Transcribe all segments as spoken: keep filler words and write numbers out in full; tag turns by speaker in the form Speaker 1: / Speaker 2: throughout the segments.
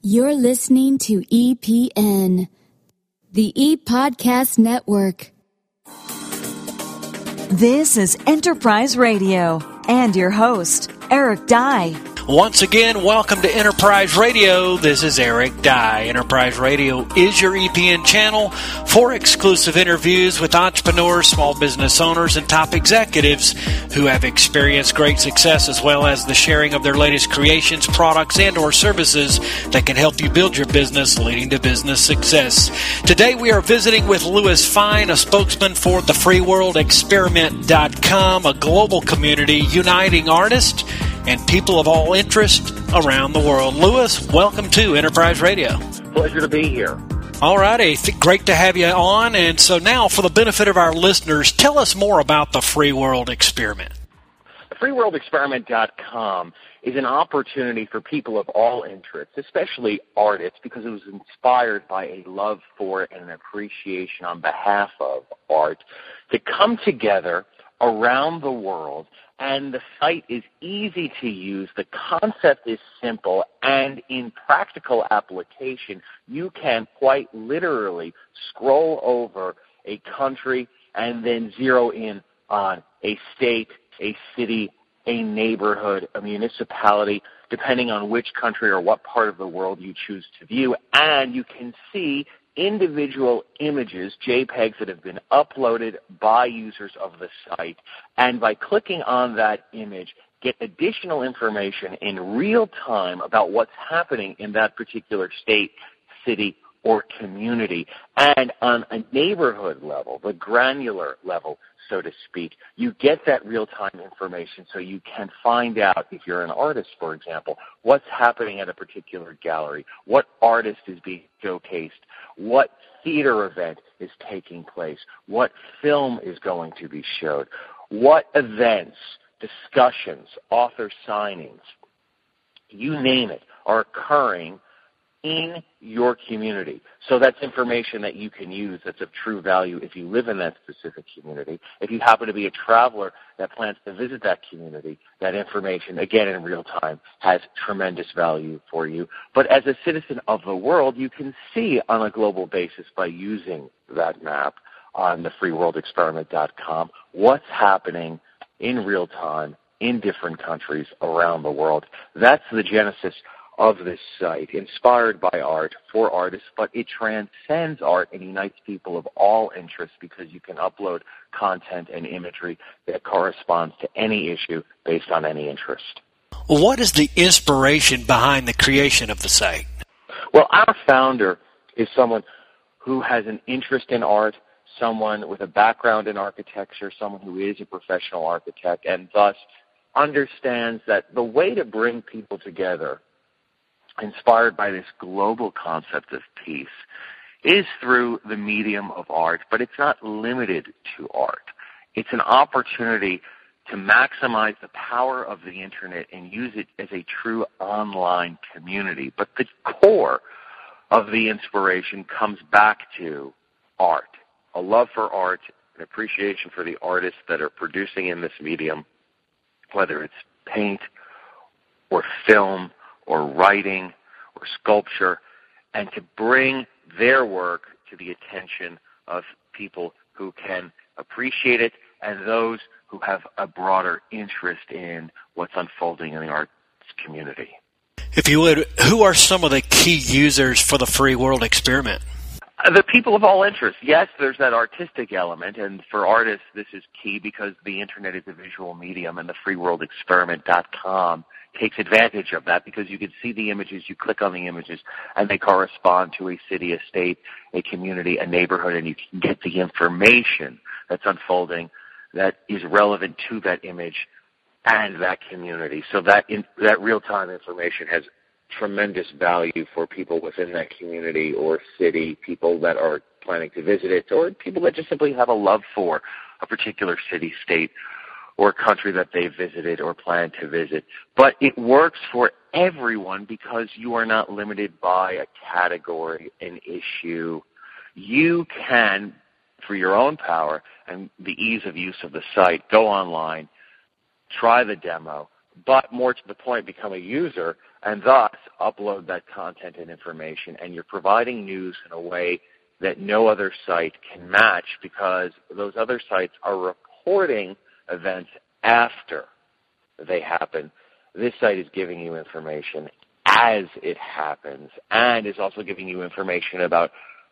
Speaker 1: You're listening to E P N, the E-Podcast Network.
Speaker 2: This is Enterprise Radio and your host, Eric Dye.
Speaker 3: Once again, welcome to Enterprise Radio. This is Eric Dye. Enterprise Radio is your E P N channel for exclusive interviews with entrepreneurs, small business owners, and top executives who have experienced great success, as well as the sharing of their latest creations, products, and or services that can help you build your business, leading to business success. Today we are visiting with Louis Fine, a spokesman for the free world experiment dot com, a global community uniting artists and people of all interest around the world. Louis, welcome to Enterprise Radio.
Speaker 4: Pleasure to be here.
Speaker 3: All righty. Great to have you on. And so now, for the benefit of our listeners, tell us more about the Free World Experiment.
Speaker 4: The free world experiment dot com is an opportunity for people of all interests, especially artists, because it was inspired by a love for it and an appreciation on behalf of art, to come together around the world. And the site is easy to use, the concept is simple, and in practical application, you can quite literally scroll over a country and then zero in on a state, a city, a neighborhood, a municipality, depending on which country or what part of the world you choose to view, and you can see individual images, JPEGs that have been uploaded by users of the site, and by clicking on that image, get additional information in real time about what's happening in that particular state, city, or community. And on a neighborhood level, the granular level, so to speak, you get that real-time information so you can find out, if you're an artist, for example, what's happening at a particular gallery, what artist is being showcased, what theater event is taking place, what film is going to be showed, what events, discussions, author signings, you name it, are occurring in your community. So that's information that you can use that's of true value if you live in that specific community. If you happen to be a traveler that plans to visit that community, that information, again in real time, has tremendous value for you. But as a citizen of the world, you can see on a global basis by using that map on the free world experiment dot com what's happening in real time in different countries around the world. That's the genesis of this site, inspired by art, for artists, but it transcends art and unites people of all interests because you can upload content and imagery that corresponds to any issue based on any interest.
Speaker 3: What is the inspiration behind the creation of the site?
Speaker 4: Well, our founder is someone who has an interest in art, someone with a background in architecture, someone who is a professional architect, and thus understands that the way to bring people together, inspired by this global concept of peace, is through the medium of art, but it's not limited to art. It's an opportunity to maximize the power of the Internet and use it as a true online community. But the core of the inspiration comes back to art, a love for art, an appreciation for the artists that are producing in this medium, whether it's paint or film or writing or sculpture, and to bring their work to the attention of people who can appreciate it and those who have a broader interest in what's unfolding in the arts community.
Speaker 3: If you would, who are some of the key users for the Free World Experiment?
Speaker 4: The people of all interests. Yes, there's that artistic element, and for artists this is key because the Internet is a visual medium, and the free world experiment dot com takes advantage of that because you can see the images, you click on the images, and they correspond to a city, a state, a community, a neighborhood, and you can get the information that's unfolding that is relevant to that image and that community. So that in, that real-time information has tremendous value for people within that community or city, people that are planning to visit it, or people that just simply have a love for a particular city, state, or country that they've visited or plan to visit. But it works for everyone because you are not limited by a category, an issue. You can, for your own power and the ease of use of the site, go online, try the demo, but more to the point, become a user and thus upload that content and information, and you're providing news in a way that no other site can match, because those other sites are reporting events after they happen. This site is giving you information as it happens, and is also giving you information about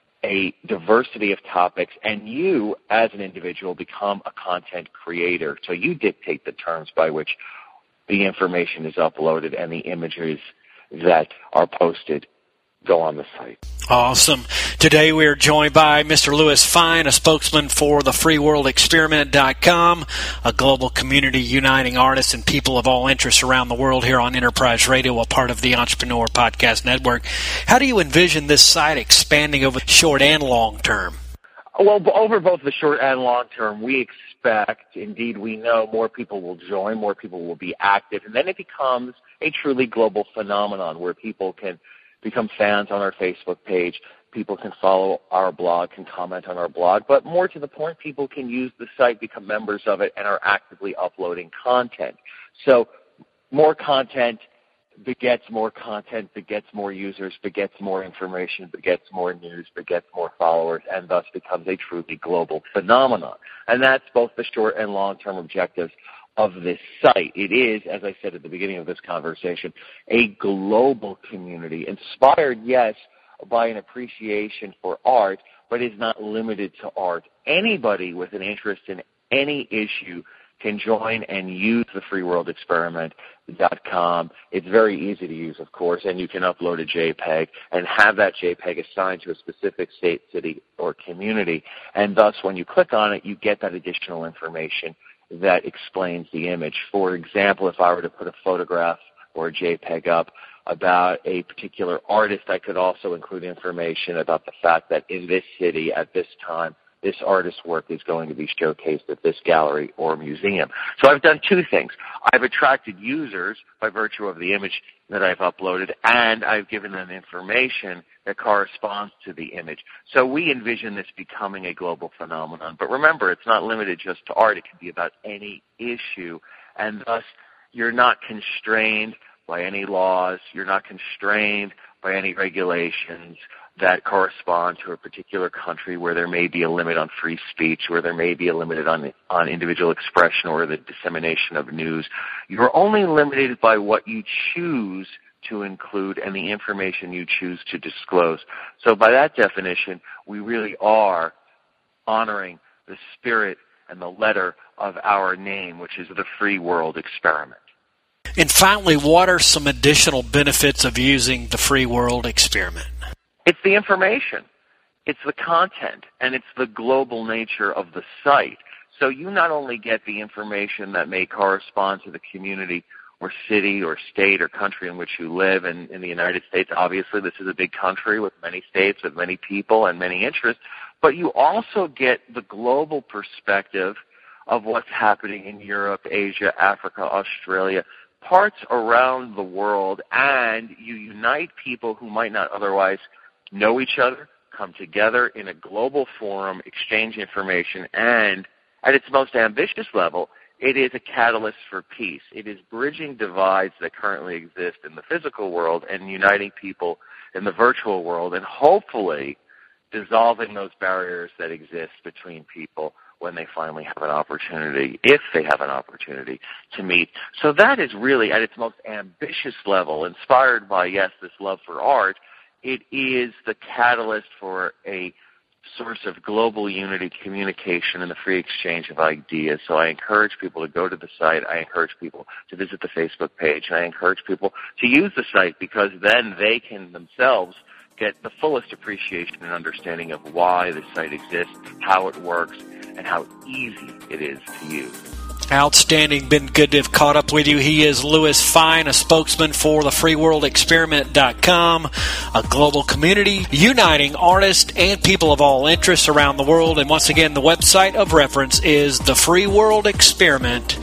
Speaker 4: a diversity of topics, and you, as an individual, become a content creator. So you dictate the terms by which the information is uploaded and the images that are posted go on the site.
Speaker 3: Awesome. Today we are joined by Mister Louis Fine, a spokesman for the free world experiment dot com, a global community uniting artists and people of all interests around the world here on Enterprise Radio, a part of the Entrepreneur Podcast Network. How do you envision this site expanding over short and long term?
Speaker 4: Well, over both the short and long term, we expect, indeed we know, more people will join, more people will be active, and then it becomes a truly global phenomenon where people can become fans on our Facebook page, people can follow our blog, can comment on our blog, but more to the point, people can use the site, become members of it, and are actively uploading content. So more content begets more content, begets more users, begets more information, begets more news, begets more followers, and thus becomes a truly global phenomenon. And that's both the short and long-term objectives of this site. It is, as I said at the beginning of this conversation, a global community, inspired, yes, by an appreciation for art, but is not limited to art. Anybody with an interest in any issue can join and use the free world experiment dot com. It's very easy to use, of course, and you can upload a JPEG and have that JPEG assigned to a specific state, city, or community, and thus when you click on it, you get that additional information that explains the image. For example, if I were to put a photograph or a JPEG up about a particular artist, I could also include information about the fact that in this city at this time, this artist's work is going to be showcased at this gallery or museum. So I've done two things. I've attracted users by virtue of the image that I've uploaded, and I've given them information that corresponds to the image. So we envision this becoming a global phenomenon. But remember, it's not limited just to art. It can be about any issue, and thus you're not constrained by any laws. You're not constrained by any regulations that correspond to a particular country where there may be a limit on free speech, where there may be a limit on on individual expression or the dissemination of news. You're only limited by what you choose to include and the information you choose to disclose. So by that definition, we really are honoring the spirit and the letter of our name, which is the free world experiment.
Speaker 3: And finally, what are some additional benefits of using the free world experiment?
Speaker 4: It's the information, it's the content, and it's the global nature of the site. So you not only get the information that may correspond to the community or city or state or country in which you live. And in the United States, obviously, this is a big country with many states, with many people and many interests. But you also get the global perspective of what's happening in Europe, Asia, Africa, Australia, parts around the world, and you unite people who might not otherwise know each other, come together in a global forum, exchange information, and at its most ambitious level, it is a catalyst for peace. It is bridging divides that currently exist in the physical world and uniting people in the virtual world, and hopefully dissolving those barriers that exist between people when they finally have an opportunity, if they have an opportunity to meet. So that is really at its most ambitious level, inspired by, yes, this love for art. It is the catalyst for a source of global unity, communication, and the free exchange of ideas. So I encourage people to go to the site. I encourage people to visit the Facebook page. And I encourage people to use the site, because then they can themselves get the fullest appreciation and understanding of why the site exists, how it works, and how easy it is to use.
Speaker 3: Outstanding. Been good to have caught up with you. He is Louis Fine, a spokesman for the free world experiment dot com, a global community uniting artists and people of all interests around the world. And once again, the website of reference is the free world experiment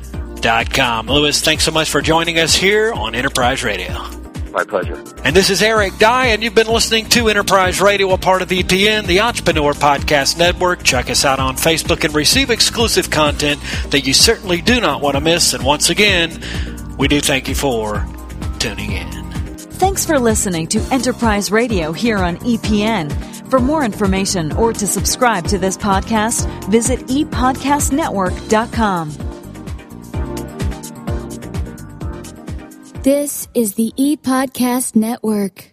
Speaker 3: dot com. Louis, thanks so much for joining us here on Enterprise Radio.
Speaker 4: My pleasure.
Speaker 3: And this is Eric Dye, and you've been listening to Enterprise Radio, a part of E P N, the Entrepreneur Podcast Network. Check us out on Facebook and receive exclusive content that you certainly do not want to miss. And once again, we do thank you for tuning in.
Speaker 2: Thanks for listening to Enterprise Radio here on E P N. For more information or to subscribe to this podcast, visit e podcast network dot com.
Speaker 1: This is the E-Podcast Network.